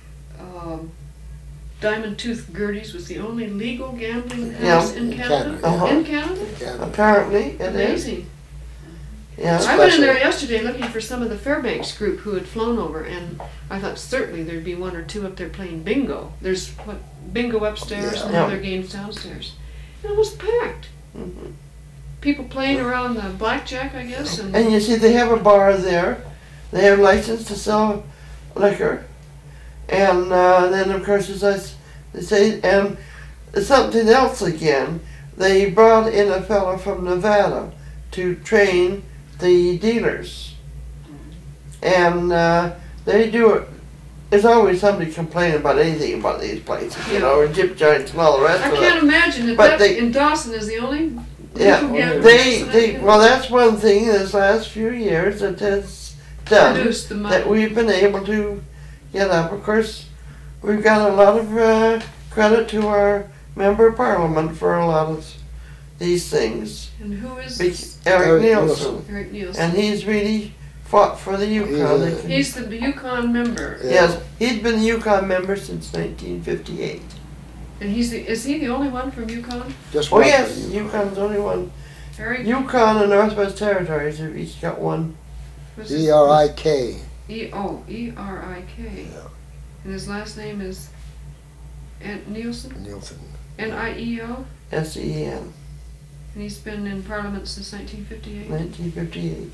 Diamond Tooth Gertie's was the only legal gambling house in in Canada. Canada, yeah. In Canada? Yeah. Apparently, it is. Amazing. Yeah. I went in there Especially- yesterday looking for some of the Fairbanks group who had flown over, and I thought certainly there'd be one or two up there playing bingo. There's bingo upstairs and Yeah. other games downstairs. And it was packed. Mhm. People playing around the blackjack, I guess, and And you see, they have a bar there. They have license to sell liquor. And then, of course, they say, and something else again, they brought in a fellow from Nevada to train the dealers. And they do it. There's always somebody complaining about anything about these places, you know, or jip joints and all the rest I of can't it. imagine that, But in Dawson is the only Yeah, legal gambling they, well, that's one thing this last few years that has done. produced the money. That we've been able to get up. Of course, we've got a lot of credit to our member of parliament for a lot of these things. And who is Be- this? Eric Eric Nielsen. Nielsen. Eric Nielsen. And he's really fought for the Yukon. He's a- He's the Yukon member, Yeah. Yes, he's been the Yukon member since 1958. and is he the only one from Yukon? Just Oh one yes, for you. Yukon's the only one. Eric. Yukon and Northwest Territories have each got one. what's his- ERIK. E-R-I-K. Yeah. And his last name is Nielsen? Nielsen. N-I-E-O? SEN, And he's been in Parliament since 1958. 1958.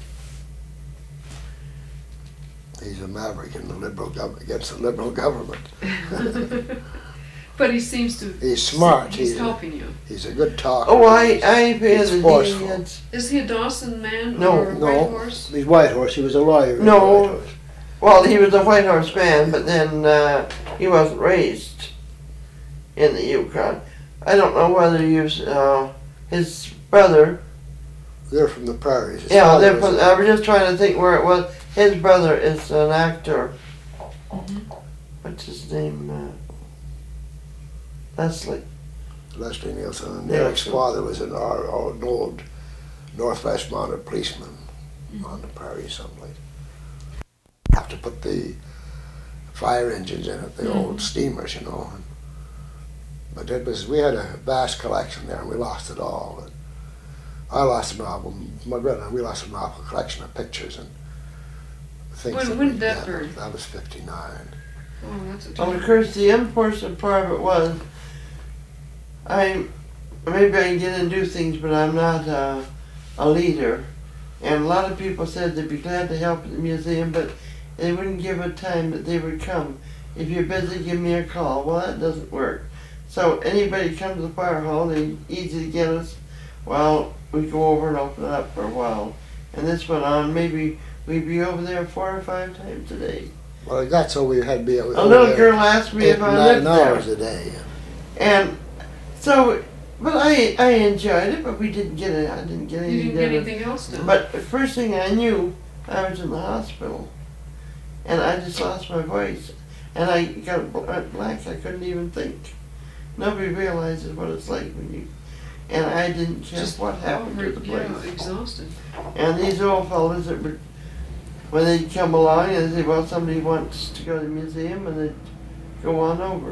He's a maverick in the against the liberal government. But he seems to... He's smart. He's helping you. He's a good talker. Oh, I pay He's the forceful. deeds. Is he a Dawson man No, or a no. White Horse? He's Whitehorse. He was a lawyer. in No. Whitehorse. Well, he was a White Horse man, but then he wasn't raised in the Yukon. I don't know whether he was, his brother. They're from the prairies. His Yeah, father was I was just trying to think where it was. His brother is an actor. Mhm. What's his name? Leslie. Leslie Nielsen. And Yeah. Eric's father was an old Northwest Mounted policeman on the prairie someplace. Have to put the fire engines in it, the old steamers, you know. But it was, we had a vast collection there, and we lost it all. And I lost an album, my brother and I, we lost an awful collection of pictures and things. When we did that gathered. burn? That was 59. Oh, that's a Well, of time. course, the unfortunate part of it was, maybe I can get and do things, but I'm not a leader. And a lot of people said they'd be glad to help at the museum, but they wouldn't give a time that they would come. If you're busy, give me a call. Well, that doesn't work. So anybody come to the fire hall, they're easy to get us. Well, we go over and open it up for a while. And this went on, maybe we'd be over there 4 or 5 times a day. Well, it got so we had to be A little girl asked me 8 if or I 9 lived there. hours a day. And so, but I enjoyed it, but we didn't get it. I didn't get You anything didn't get done. anything else done. But the first thing I knew, I was in the hospital, and I just lost my voice, and I got blank. I couldn't even think. Nobody realizes what it's like when you, and I didn't care what happened to the place. Yeah, exhausted. And these old fellas that would, when they'd come along and they'd say, well, somebody wants to go to the museum, and they'd go on over.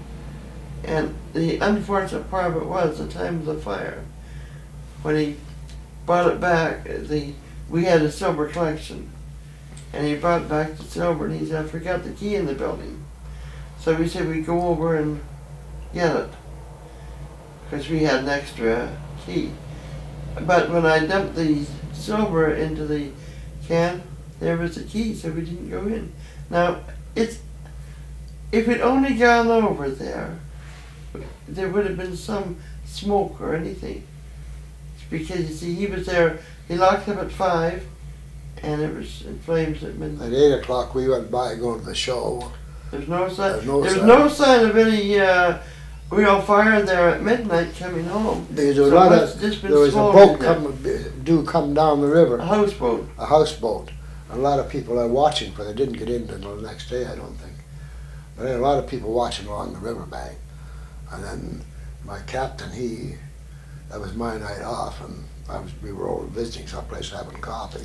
And the unfortunate part of it was the time of the fire. When he brought it back, we had a silver collection, and he brought back the silver, and he said, I forgot the key in the building. So we said we'd go over and get it, because we had an extra key. But when I dumped the silver into the can, there was a key, so we didn't go in. Now, if we'd only gone over there would have been some smoke or anything. Because you see, he was there, he locked up at 5, and it was in flames at midnight. At 8 o'clock we went by going to the show. There's no sign. There's no There's sign. no sign of any real fire there at midnight coming home. Because there was, So a lot it's of, just been there was a smoldering boat there. come down the river, A houseboat. a houseboat. A lot of people are watching for it. They didn't get in until the next day, I don't think. But there were a lot of people watching along the riverbank. And then my captain, that was my night off, and we were over visiting someplace having coffee,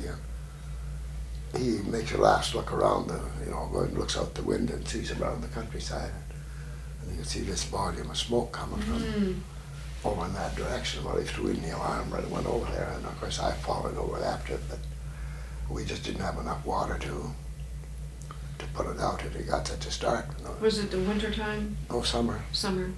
and he makes a last look around looks out the window and sees around the countryside, and you can see this volume of smoke coming from over in that direction. Well, he threw in the alarm, right, went over there, and of course I followed over after it, but we just didn't have enough water to put it out if it got such a start. Was it the winter time? No summer. Summer?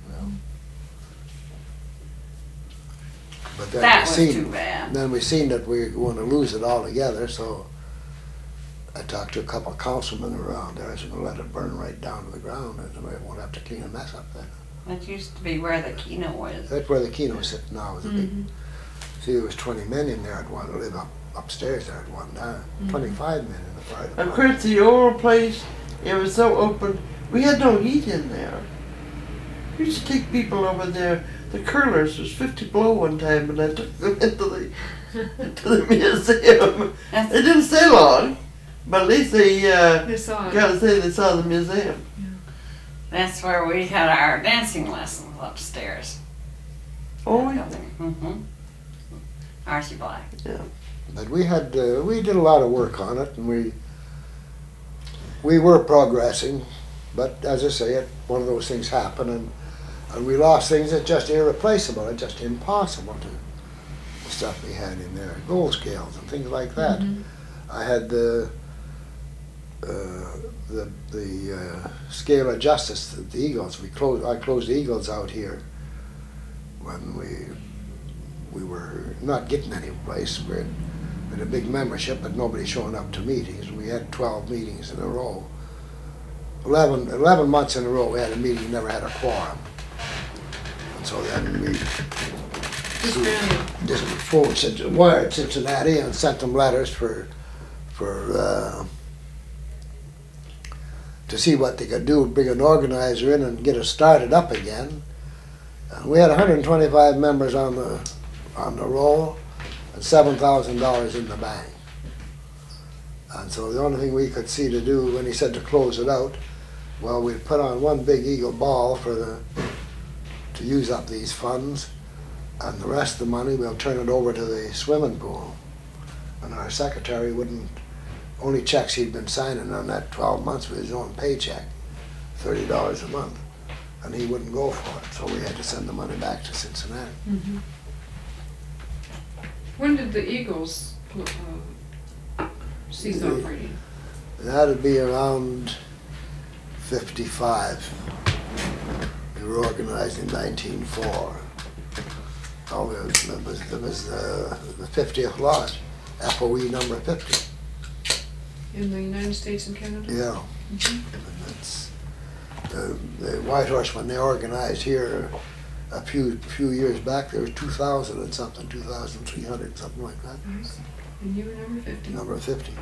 But then That we was seen, too bad. Then we seen that we were going to lose it altogether, so I talked to a couple of councilmen around there. I said, we'll let it burn right down to the ground, and we won't have to clean a mess up then. That used to be where the Keno was. That's where the Keno sits now. With a big, see, there was 20 men in there at one, live upstairs there at one time. 25 men in the fire Of department. course, the old place, it was so open. We had no heat in there. We used to take people over there. The curlers was 50 below one time, and I took them into the museum. That's, They didn't stay long, but at least they They saw it. gotta say they saw the museum. that's where we had our dancing lessons upstairs. Oh, Mm-hmm. Archie Black. But we did a lot of work on it, and we were progressing. But as I say, one of those things happened, and we lost things that's just irreplaceable. It's just impossible the stuff we had in there, gold scales and things like that. I had the scale of justice, the Eagles. I closed the Eagles out here when we were not getting any place. We had a big membership, but nobody showing up to meetings. We had 12 meetings in a row. 11 months in a row we had a meeting, never had a quorum. And so then we Disbanded. wired Cincinnati and sent them letters to see what they could do, bring an organizer in and get us started up again. We had 125 members on the roll and $7,000 in the bank. And so the only thing we could see to do when he said to close it out, well, we'd put on one big Eagle ball to use up these funds, and the rest of the money we'll turn it over to the swimming pool. And our secretary only checks he'd been signing on that 12 months with his own paycheck, $30 a month. and he wouldn't go for it, so we had to send the money back to Cincinnati. Mm-hmm. When did the Eagles cease operating? That'd be around 55. We were organized in 1904. Oh, it was the 50th lot, FOE number 50. In the United States and Canada? Yeah. Mm-hmm. And that's, the White Horse, when they organized here a few years back, there was 2,000 and something, 2,300, something like that. Nice. And you were number 50. Number 50.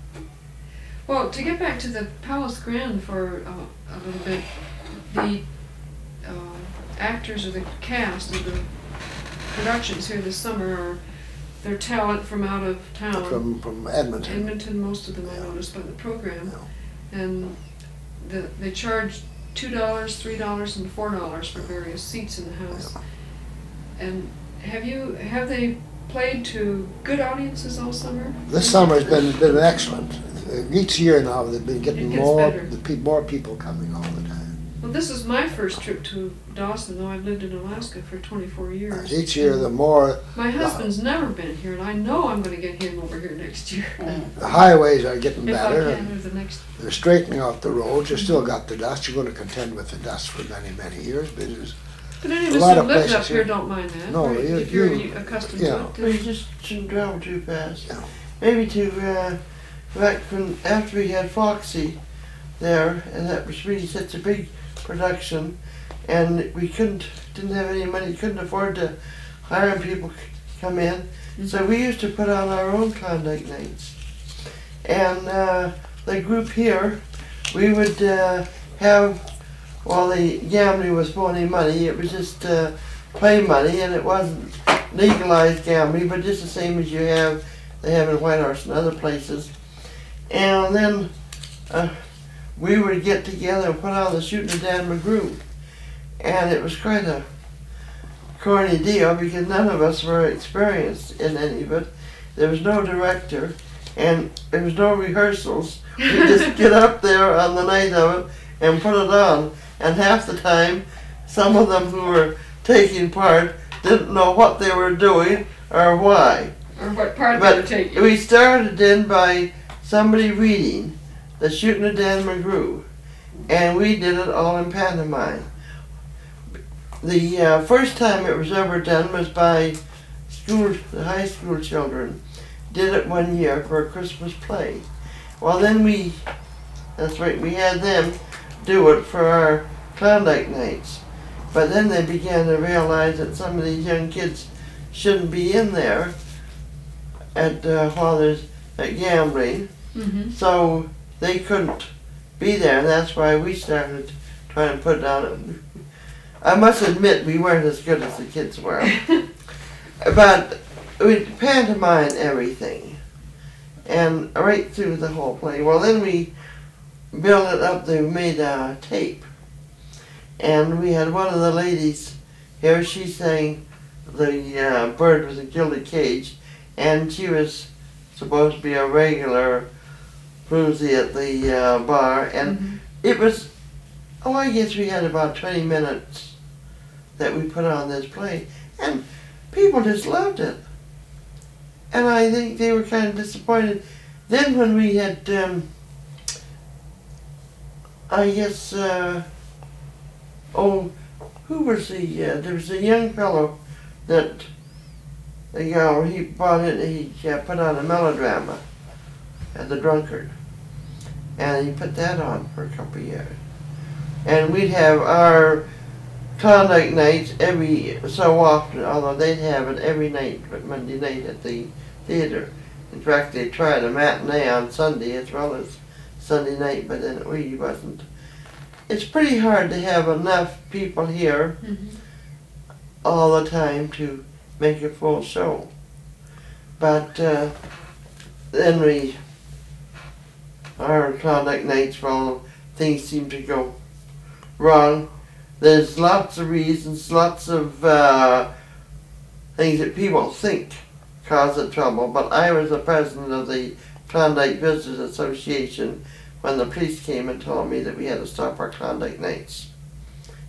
Well, to get back to the Palace Grand for a little bit, the actors or the cast of the productions here this summer are their talent from out of town. From Edmonton. Edmonton, most of them I Yeah. noticed by the program. Yeah. And they charge $2, $3, and $4 for various seats in the house. Yeah. And have they played to good audiences all summer? This summer has been excellent. Each year now they've been getting It gets better. more people coming all the time. Well, this is my first trip to Dawson, though I've lived in Alaska for 24 years. Each year the more My husband's never been here, and I know I'm going to get him over here next year. the highways are getting If I better. can, or the next. They're straightening out the roads. You still got the dust. You're going to contend with the dust for many, many years. But it's, But any A of us lot who of live up places here here- don't mind that. No, right? you- If you're you- accustomed yeah. to it. We just shouldn't travel too fast. Yeah. Maybe to back when after we had Foxy there, and that was really such a big production, and we didn't have any money, couldn't afford to hire people to come in, so we used to put on our own Klondike nights. And the group here, we would have, while the gambling was phony money, it was just play money, and it wasn't legalized gambling, but just the same as they have in Whitehorse and other places. And then we would get together and put on the Shooting of Dan McGrew. And it was quite a corny deal because none of us were experienced in any of it. There was no director and there was no rehearsals. We just get up there on the night of it and put it on. And half the time, some of them who were taking part didn't know what they were doing or why. Or what part they were But taking. we started in by somebody reading The Shooting of Dan McGrew, and we did it all in pantomime. The first time it was ever done was by the high school children. Did it one year for a Christmas play. Well, then we had them do it for our Klondike nights. But then they began to realize that some of these young kids shouldn't be in there while there's gambling. Mm-hmm. So they couldn't be there, and that's why we started trying to put it on. I must admit we weren't as good as the kids were. But we pantomime everything. And right through the whole play. Well, then we built it up, they made a tape. And we had one of the ladies here, she sang The Bird with a Gilded Cage, and she was supposed to be a regular floozy at the bar, and it was, I guess we had about 20 minutes that we put on this play, and people just loved it. And I think they were kind of disappointed. Then when we had, who was there was a young fellow that, he brought in, he put on a melodrama at The Drunkard. And he put that on for a couple of years. And we'd have our Klondike nights every so often, although they'd have it every night, but Monday night at the theater. In fact, they tried a matinee on Sunday as well as Sunday night, but then it really wasn't. It's pretty hard to have enough people here all the time to make a full show. But then our Klondike nights, well, things seem to go wrong. There's lots of reasons, lots of things that people think cause the trouble, but I was the president of the Klondike Visitors Association when the police came and told me that we had to stop our Klondike nights.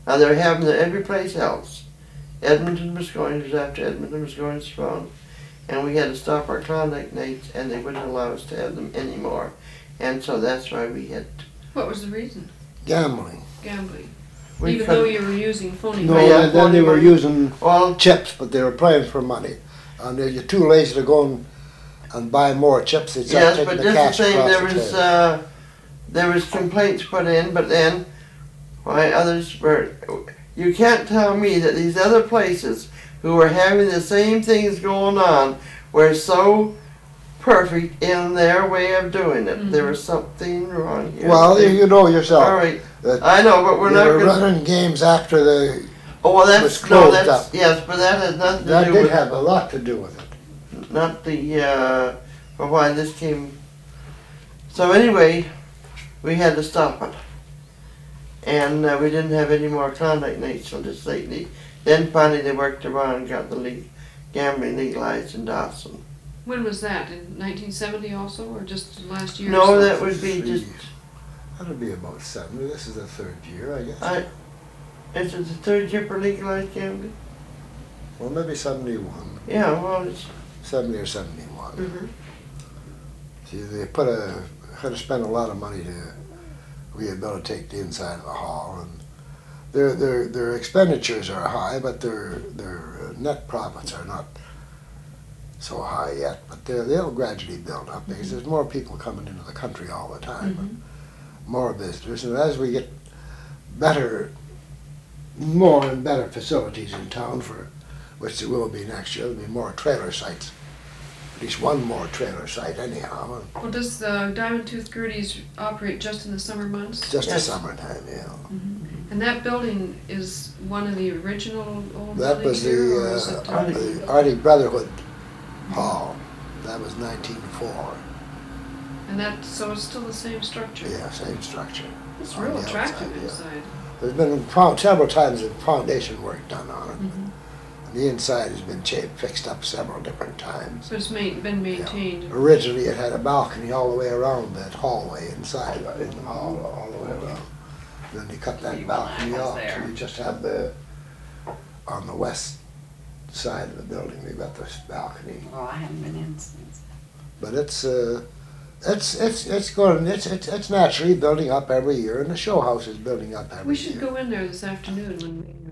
Now they're having it every place else. Edmonton, Wisconsin was after Edmonton, Wisconsin spawned, and we had to stop our Klondike nights, and they wouldn't allow us to have them anymore. And so that's why we had. What was the reason? Gambling. Gambling. We Even though couldn't- you were using phony No, money. yeah, then they were money. using Well, chips, but they were playing for money. And you're too lazy to go and buy more chips. They start yes, taking but the just cash the same, across the table. there was complaints put in, but then why others were. You can't tell me that these other places who were having the same things going on were so perfect in their way of doing it. There was something wrong here. Well, you know yourself. all right, that I know, but we're they not were going. running games after the. Oh, well, was that's no, closed that's up. yes, but that has nothing to That do did with have a lot to do with it. not the for why this came. So anyway, we had to stop it, and we didn't have any more Klondike nights till just lately. Then finally they worked around and got the gambling legalized in Dawson. When was that? In 1970 also, or just last year? or No, so? that would be just. That'll be about 70. This is the third year, I guess. Is it the third year for legalized gambling? Well, maybe 71. Yeah, well, it's 70 or 71. Mhm. See, they had to spend a lot of money to rehabilitate the inside of the hall, and their expenditures are high, but their net profits are not so high yet. But they'll gradually build up because there's more people coming into the country all the time, and more visitors, and as we get more and better facilities in town, for which there will be next year, there'll be more trailer sites. At least one more trailer site anyhow. Well, does Diamond Tooth Gertie's operate just in the summer months? Just the Yes. summertime, yeah. And that building is one of the original old That buildings was here, or is it, the Arctic Brotherhood Hall. That was 1904. and that, so it's still the same structure? Yeah, same structure. It's on real the attractive outside, yeah. inside. There's been several times the foundation work done on it. And the inside has been fixed up several different times. So it's been maintained. Originally, it had a balcony all the way around that hallway inside, in the hall, all the way around. Then they cut that When I balcony was off, there. so you just have on the west side of the building, they've got this balcony. Well, I haven't been in since. But it's naturally building up every year, and the show house is building up every year. We should go in there this afternoon when we